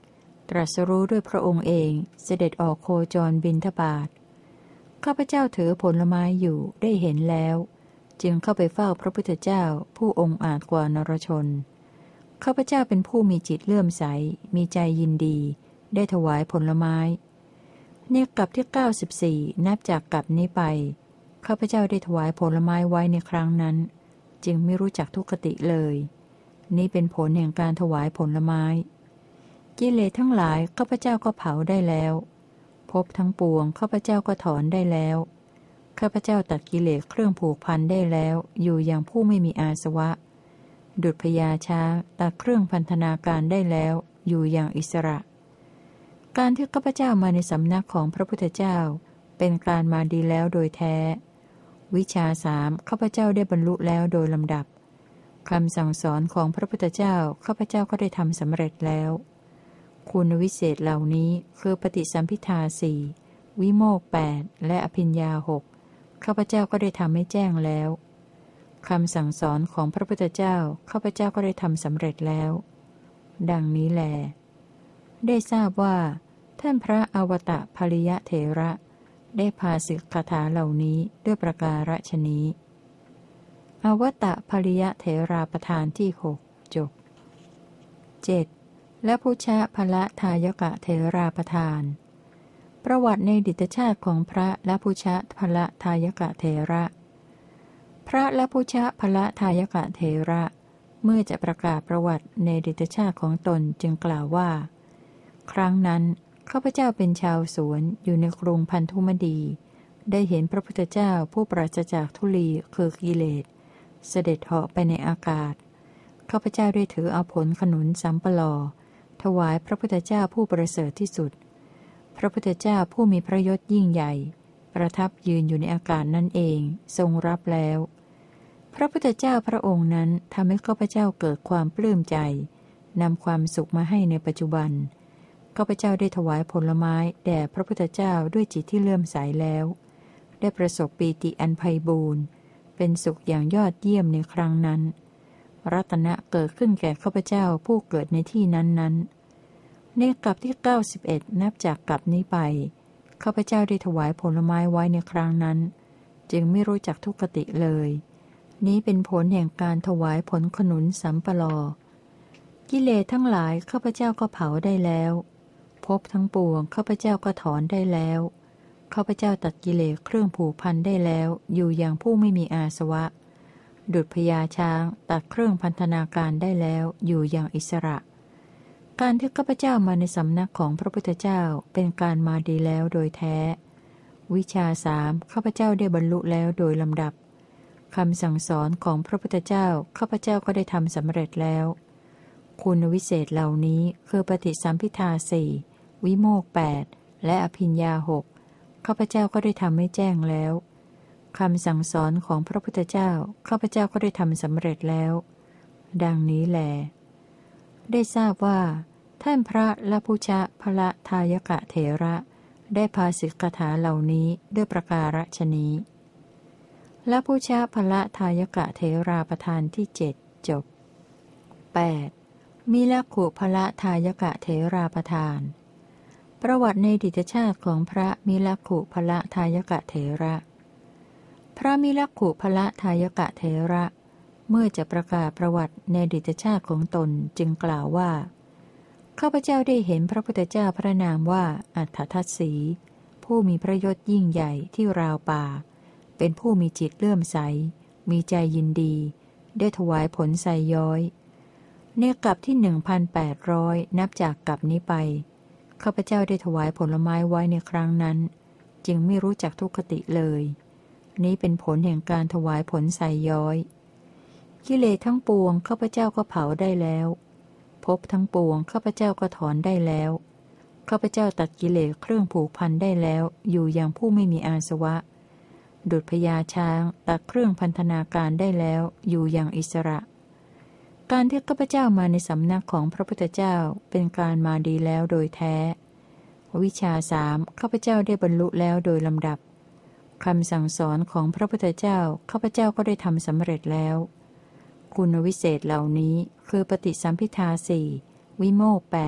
ตรัสรู้ด้วยพระองค์เองเสด็จออกโคจรบิณฑบาตข้าพเจ้าถือผลไม้อยู่ได้เห็นแล้วจึงเข้าไปเฝ้าพระพุทธเจ้าผู้องค์อาจกว่านรชนข้าพเจ้าเป็นผู้มีจิตเลื่อมใสมีใจยินดีได้ถวายผลไม้ในกลับที่เก้าสิบสี่นับจากกลับนี้ไปข้าพเจ้าได้ถวายผลไม้ไว้ในครั้งนั้นจึงไม่รู้จักทุกขติเลยนี้เป็นผลแห่งการถวายผลไม้กิเลสทั้งหลายข้าพเจ้าก็เผาได้แล้วภพทั้งปวงข้าพเจ้าก็ถอนได้แล้วข้าพเจ้าตัดกิเลสเครื่องผูกพันได้แล้วอยู่อย่างผู้ไม่มีอาสวะดุจพญาช้างตัดเครื่องพันธนาการได้แล้วอยู่อย่างอิสระการที่ข้าพเจ้ามาในสำนักของพระพุทธเจ้าเป็นการมาดีแล้วโดยแท้วิชาสามข้าพเจ้าได้บรรลุแล้วโดยลำดับคำสั่งสอนของพระพุทธเจ้าข้าพเจ้าก็ได้ทำสำเร็จแล้วคุณวิเศษเหล่านี้คือปฏิสัมภิทาสี่วิโมกข์แปดและอภิญญาหกข้าพเจ้าก็ได้ทำให้แจ้งแล้วคำสั่งสอนของพระพุทธเจ้าข้าพเจ้าก็ได้ทำสำเร็จแล้วดังนี้แลได้ทราบว่าท่านพระอวตะภริยะเถระได้ภาสิกคาถาเหล่านี้ด้วยประการฉนี้อวตะภริยะเถราประธานที่หกจบเจ็ดและพุชะพละทายกะเถราประธานประวัติในดิตชาติของพระและพุชะพละทายกะเถระพระและพุชะพละทายกะเถระเมื่อจะประกาศประวัติในดิตชาติของตนจึงกล่าวว่าครั้งนั้นข้าพเจ้าเป็นชาวสวนอยู่ในกรุงพันธุมดีได้เห็นพระพุทธเจ้าผู้ปราศจากทุลีคือกิเลสเสด็จเหาะไปในอากาศข้าพเจ้าได้ถือเอาผลขนุนสัมปลอถวายพระพุทธเจ้าผู้ประเสริฐที่สุดพระพุทธเจ้าผู้มีพระยศยิ่งใหญ่ประทับยืนอยู่ในอากาศนั่นเองทรงรับแล้วพระพุทธเจ้าพระองค์นั้นทำให้ข้าพเจ้าเกิดความปลื้มใจนำความสุขมาให้ในปัจจุบันข้าพเจ้าได้ถวายผลไม้แด่พระพุทธเจ้าด้วยจิตที่เลื่อมใสแล้วได้ประสบปีติอันไพบูรณ์เป็นสุขอย่างยอดเยี่ยมในครั้งนั้นรัตนะเกิดขึ้นแก่ข้าพเจ้าผู้เกิดในที่นั้นๆในกลับที่เก้าสิบเอ็ดนับจากกลับนี้ไปข้าพเจ้าได้ถวายผลไม้ไว้ในครั้งนั้นจึงไม่รู้จักทุกขติเลยนี้เป็นผลแห่งการถวายผลขนุนสัมปลอกิเลสทั้งหลายข้าพเจ้าก็เผาได้แล้วภพทั้งปวงข้าพเจ้าก็ถอนได้แล้วข้าพเจ้าตัดกิเลสเครื่องผูกพันได้แล้วอยู่อย่างผู้ไม่มีอาสวะดุจพญาช้างตัดเครื่องพันธนาการได้แล้วอยู่อย่างอิสระการที่ข้าพเจ้ามาในสำนักของพระพุทธเจ้าเป็นการมาดีแล้วโดยแท้วิชาสามข้าพเจ้าได้บรรลุแล้วโดยลำดับคำสั่งสอนของพระพุทธเจ้าข้าพเจ้าก็ได้ทำสำเร็จแล้วคุณวิเศษเหล่านี้คือปฏิสัมภิทาสี่วิโมกข์แปดและอภิญญาหกข้าพเจ้าก็ได้ทำให้แจ้งแล้วคำสั่งสอนของพระพุทธเจ้าข้าพเจ้าก็ได้ทำสำเร็จแล้วดังนี้แลได้ทราบว่าท่านพระละพุชะพละทายกะเถระได้ภาสิกคาถาเหล่านี้ด้วยประการฉนี้ละพุชะพละทายกะเถราประธานที่เจ็ดจบ แปด. มิลักขุพละทายกะเถราประธานประวัติในดิตชาติของพระมิลักขุพละทายกะเถระพระมิลักขุพละทายกะเถระเมื่อจะประกาศประวัติในดิตชาติของตนจึงกล่าวว่าข้าพเจ้าได้เห็นพระพุทธเจ้าพระนามว่าอัฏฐทัสสีผู้มีพระยศยิ่งใหญ่ที่ราวป่าเป็นผู้มีจิตเลื่อมใสมีใจยินดีได้ถวายผลไซย้อยในกลับที่หนึ่งพันแปดร้อยนับจากกลับนี้ไปข้าพเจ้าได้ถวายผลไม้ไว้ในครั้งนั้นจึงไม่รู้จักทุกขติเลยนี้เป็นผลแห่งการถวายผลไซย้อยกิเลสทั้งปวงข้าพเจ้าก็เผาได้แล้วภพทั้งปวงข้าพเจ้าก็ถอนได้แล้วข้าพเจ้าตัดกิเลสเครื่องผูกพันได้แล้วอยู่อย่างผู้ไม่มีอาสวะดุจพญาช้างตัดเครื่องพันธนาการได้แล้วอยู่อย่างอิสระการที่ข้าพเจ้ามาในสำนักของพระพุทธเจ้าเป็นการมาดีแล้วโดยแท้วิชาสามข้าพเจ้าได้บรรลุแล้วโดยลำดับคำสั่งสอนของพระพุทธเจ้าข้าพเจ้าก็ได้ทำสำเร็จแล้วคุณวิเศษเหล่านี้คือปฏิสัมภิทาสี่วิโมกข์แปด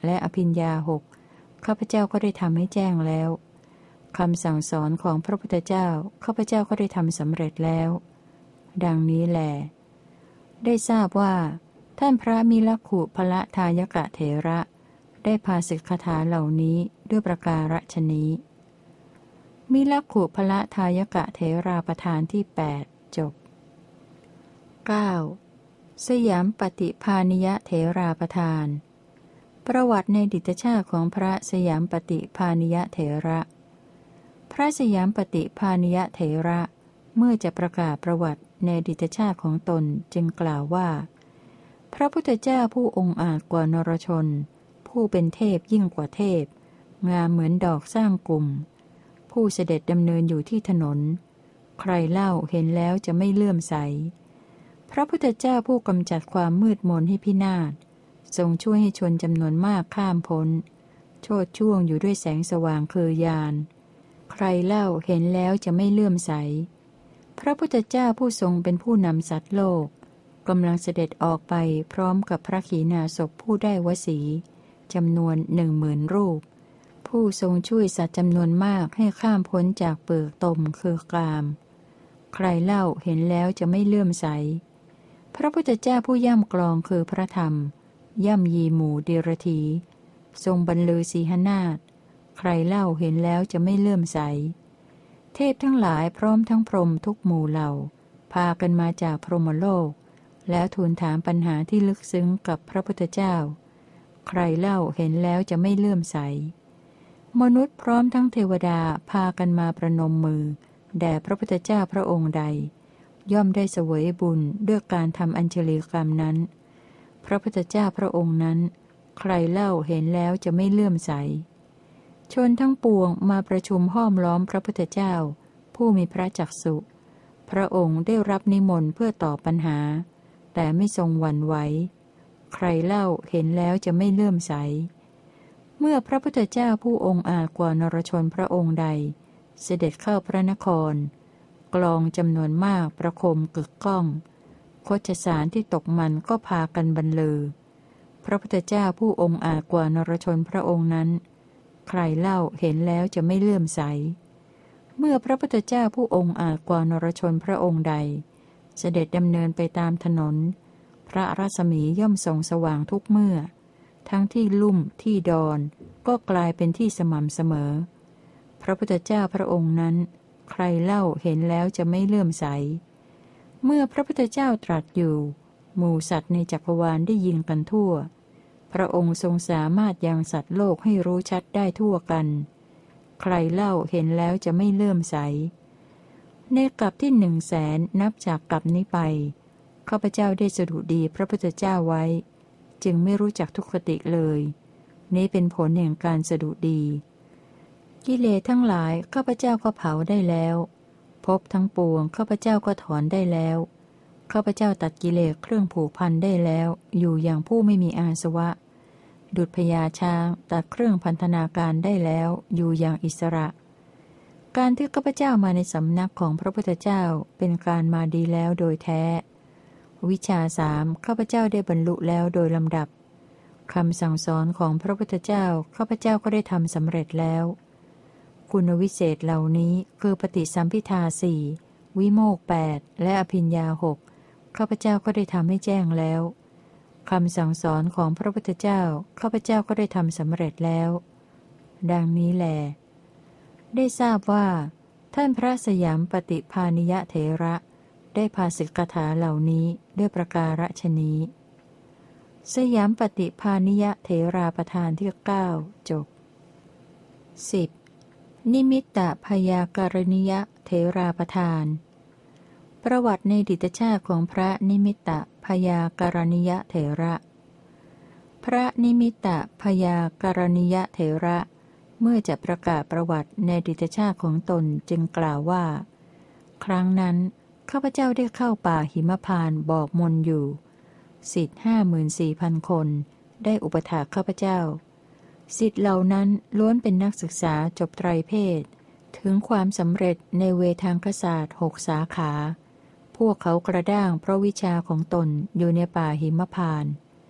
และอภิญญาหกข้าพเจ้าก็ได้ทำให้แจ้งแล้วคำสั่งสอนของพระพุทธเจ้าข้าพเจ้าก็ได้ทำสำเร็จแล้วดังนี้แลได้ทราบว่าท่านพระมิลักขุพละทายกะเถระได้ภาสิกคาถาเหล่านี้ด้วยประการฉนี้มิลักขุพละทายกะเถราประธานที่แปดจบ เก้า. สยามปฏิภานิยเถราประธานประวัติในดิตชาติของพระสยามปฏิภานิยเถระพระสยามปฏิภานิยเถระเมื่อจะประกาศประวัติในดิตชาติของตนจึงกล่าวว่าพระพุทธเจ้าผู้องค์อาจกว่านรชนผู้เป็นเทพยิ่งกว่าเทพงามเหมือนดอกสร้างกลุ่มผู้เสด็จดำเนินอยู่ที่ถนนใครเล่าเห็นแล้วจะไม่เลื่อมใสพระพุทธเจ้าผู้กำจัดความมืดมนให้พินาศทรงช่วยให้ชนจำนวนมากข้ามพ้นโชติช่วงอยู่ด้วยแสงสว่างคือญาณใครเล่าเห็นแล้วจะไม่เลื่อมใสพระพุทธเจ้าผู้ทรงเป็นผู้นำสัตว์โลกกำลังเสด็จออกไปพร้อมกับพระขีณาสพผู้ได้วสีจำนวนหนึ่งหมื่นรูปผู้ทรงช่วยสัตว์จำนวนมากให้ข้ามพ้นจากเปลือกตมคือกามใครเล่าเห็นแล้วจะไม่เลื่อมใสพระพุทธเจ้าผู้ย่ำกลองคือพระธรรมย่ำยีหมู่เดรธีทรงบรรลือสีหนาฏใครเล่าเห็นแล้วจะไม่เลื่อมใสเทพทั้งหลายพร้อมทั้งพรหมทุกหมู่เหล่าพากันมาจากพรหมโลกแล้วทูลถามปัญหาที่ลึกซึ้งกับพระพุทธเจ้าใครเล่าเห็นแล้วจะไม่เลื่อมใสมนุษย์พร้อมทั้งเทวดาพากันมาประนมมือแด่พระพุทธเจ้าพระองค์ใดย่อมได้เสวยบุญด้วยการทำอัญชลีกรรมนั้นพระพุทธเจ้าพระองค์นั้นใครเล่าเห็นแล้วจะไม่เลื่อมใสชนทั้งปวงมาประชุมห้อมล้อมพระพุทธเจ้าผู้มีพระจักษุพระองค์ได้รับนิมนต์เพื่อตอบปัญหาแต่ไม่ทรงหวั่นไหวใครเล่าเห็นแล้วจะไม่เลื่อมใสเมื่อพระพุทธเจ้าผู้องค์อาจกว่านรชนพระองค์ใดเสด็จเข้าพระนครกลองจำนวนมากประคมกึกก้องโคชสารที่ตกมันก็พากันบรรลือพระพุทธเจ้าผู้องค์อาจกว่านรชนพระองค์นั้นใครเล่าเห็นแล้วจะไม่เลื่อมใสเมื่อพระพุทธเจ้าผู้องค์อาจกว่านรชนพระองค์ใดเสด็จดำเนินไปตามถนนพระรัศมีย่อมส่องสว่างทุกเมื่อทั้งที่ลุ่มที่ดอนก็กลายเป็นที่สม่ำเสมอพระพุทธเจ้าพระองค์นั้นใครเล่าเห็นแล้วจะไม่เลื่อมใสเมื่อพระพุทธเจ้าตรัสอยู่หมู่สัตว์ในจักรวาลได้ยินกันทั่วพระองค์ทรงสามารถยังสัตว์โลกให้รู้ชัดได้ทั่วกันใครเล่าเห็นแล้วจะไม่เลื่อมใสในกลับที่หนึ่งแสนนับจากกลับนี้ไปข้าพเจ้าได้สดุดีพระพุทธเจ้าไว้จึงไม่รู้จักทุกขติเลยนี้เป็นผลแห่งการสดุดีกิเลสทั้งหลายข้าพเจ้าก็เผาได้แล้วภพทั้งปวงข้าพเจ้าก็ถอนได้แล้วข้าพเจ้าตัดกิเลสเครื่องผูกพันได้แล้วอยู่อย่างผู้ไม่มีอาสวะดุจพญาช้างตัดเครื่องพันธนาการได้แล้วอยู่อย่างอิสระการที่ข้าพเจ้ามาในสำนักของพระพุทธเจ้าเป็นการมาดีแล้วโดยแท้วิชาสามข้าพเจ้าได้บรรลุแล้วโดยลำดับคำสั่งสอนของพระพุทธเจ้าข้าพเจ้าก็ได้ทำสำเร็จแล้วคุณวิเศษเหล่านี้คือปฏิสัมภิทาสี่วิโมกข์แปดและอภิญญาหกข้าพเจ้าก็ได้ทำให้แจ้งแล้วคำสั่งสอนของพระพุทธเจ้าข้าพเจ้าก็ได้ทำสำเร็จแล้วดังนี้แลได้ทราบว่าท่านพระสยามปฏิภานิยเถระได้ภาสิกถาเหล่านี้ด้วยประการฉนี้สยามปฏิภานิยเถราประธานที่เก้าจบ สิบ. นิมิตตพยากรณิยเถราประธานประวัติในดิตชาติของพระนิมิตตพยากรณิยเถระพระนิมิตตพยากรณิยเถระเมื่อจะประกาศประวัติในดิตชาติของตนจึงกล่าวว่าครั้งนั้นข้าพเจ้าได้เข้าป่าหิมพานต์บอกมนอยู่ศิษย์ห้าหมื่นสี่พันคนได้อุปถากข้าพเจ้าศิษย์เหล่านั้นล้วนเป็นนักศึกษาจบไตรเพศถึงความสำเร็จในเวทางคศาสตร์หกสาขาพวกเขากระด้างเพราะวิชาของตนอยู่ในป่าหิมพานต์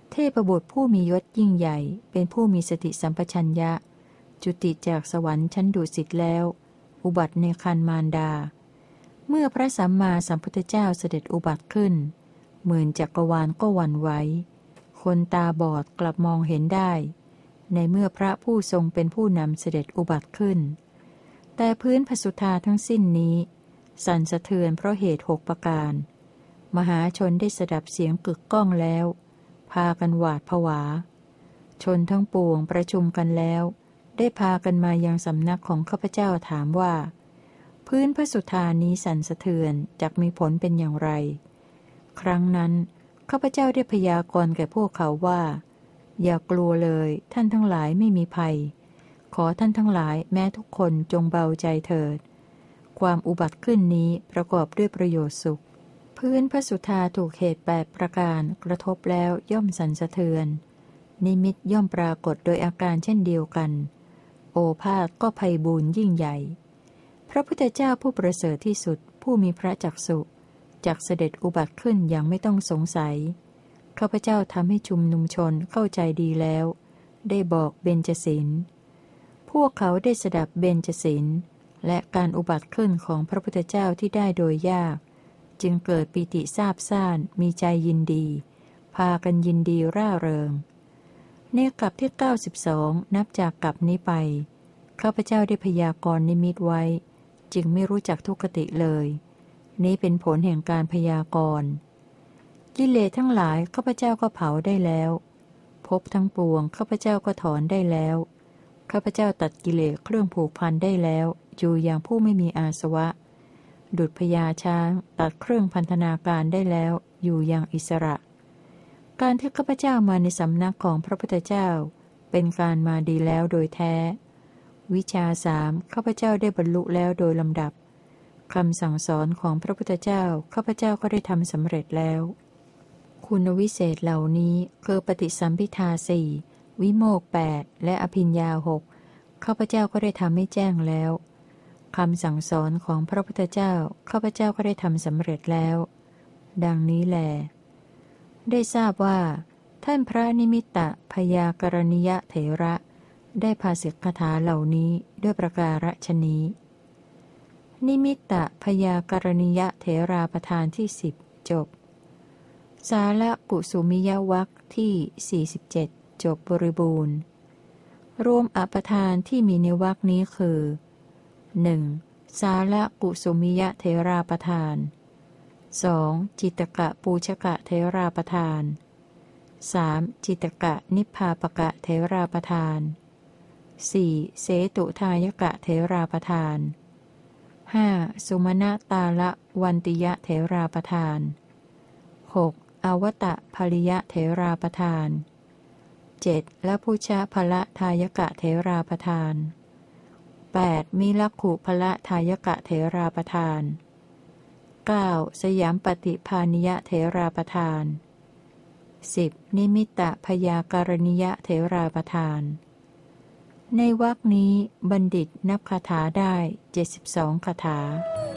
เทพบุตรผู้มียศยิ่งใหญ่เป็นผู้มีสติสัมปชัญญะจุติจากสวรรค์ชั้นดุสิตแล้วอุบัติในครรภ์มารดาเมื่อพระสัมมาสัมพุทธเจ้าเสด็จอุบัติขึ้นหมื่นจักรวาลก็หวั่นไหวคนตาบอดกลับมองเห็นได้ในเมื่อพระผู้ทรงเป็นผู้นำเสด็จอุบัติขึ้นแต่พื้นพสุธาทั้งสิ้นนี้สั่นสะเทือนเพราะเหตุหกประการมหาชนได้สดับเสียงกึกก้องแล้วพากันหวาดผวาชนทั้งปวงประชุมกันแล้วได้พากันมายังสำนักของข้าพเจ้าถามว่าพื้นพระสุธานี้สั่นสะเทือนจักมีผลเป็นอย่างไรครั้งนั้นข้าพเจ้าได้พยากรณ์แก่พวกเขาว่าอย่ากลัวเลยท่านทั้งหลายไม่มีภัยขอท่านทั้งหลายแม้ทุกคนจงเบาใจเถิดความอุบัติขึ้นนี้ประกอบด้วยประโยชน์สุขพื้นพระสุธาถูกเหตุแปดประการกระทบแล้วย่อมสั่นสะเทือนนิมิตย่อมปรากฏโดยอาการเช่นเดียวกันโอภาสก็ไพบูลย์ยิ่งใหญ่พระพุทธเจ้าผู้ประเสริฐที่สุดผู้มีพระจักษุจักเสด็จอุบัติขึ้นอย่างไม่ต้องสงสัยข้าพเจ้าทำให้ชุมนุมชนเข้าใจดีแล้วได้บอกเบญจศีลพวกเขาได้สดับเบญจศีลและการอุบัติขึ้นของพระพุทธเจ้าที่ได้โดยยากจึงเกิดปิติซาบซ่านมีใจยินดีพากันยินดีร่าเริงในกลับที่เก้าสิบสองนับจากกลับนี้ไปข้าพเจ้าได้พยากรณ์นิมิตไว้จึงไม่รู้จักทุกขติเลยนี้เป็นผลแห่งการพยากรณ์กิเลสทั้งหลายข้าพเจ้าก็เผาได้แล้วภพทั้งปวงข้าพเจ้าก็ถอนได้แล้วข้าพเจ้าตัดกิเลสเครื่องผูกพันได้แล้วอยู่อย่างผู้ไม่มีอาสวะดุจพญาช้างตัดเครื่องพันธนาการได้แล้วอยู่อย่างอิสระการที่ข้าพเจ้ามาในสำนักของพระพุทธเจ้าเป็นการมาดีแล้วโดยแท้วิชาสามข้าพเจ้าได้บรรลุแล้วโดยลำดับคำสั่งสอนของพระพุทธเจ้าข้าพเจ้าก็ได้ทำสำเร็จแล้วคุณวิเศษเหล่านี้คือปฏิสัมภิทาสี่วิโมกข์แปดและอภิญญาหกข้าพเจ้าก็ได้ทำให้แจ้งแล้วคำสั่งสอนของพระพุทธเจ้าข้าพเจ้าก็ได้ทำสำเร็จแล้วดังนี้แลได้ทราบว่าท่านพระนิมิตตพยากรณียเถระได้ภาษิตคาถาเหล่านี้ด้วยประการฉนี้นิมิตตพยากรณียเถราประธานที่สิบจบสาละกุสุมิยวรรคที่สี่สิบเจ็ดจบบริบูรณ์รวมอปทานที่มีในวรรคนี้คือหนึ่งสาละกุสุมิยเถราประธานสองจิตกะปูชกะเถราประธานสามจิตกะนิพพาปกะเถราประธานสี่เสตุทายกะเถราประธานห้าสุมาณตาละวันติยะเถราประธานหกอวตะภริยะเถราประธานเจ็ดละพุชะภละทายกะเถราประธานแปดมิลักขุภละทายกะเถราประธานเก้าสยามปฏิภานิยะเถราประธานสิบนิมิตตพยาการณิยะเถราประธานในวรรคนี้บัณฑิตนับคาถาได้เจ็ดสิบสองคาถา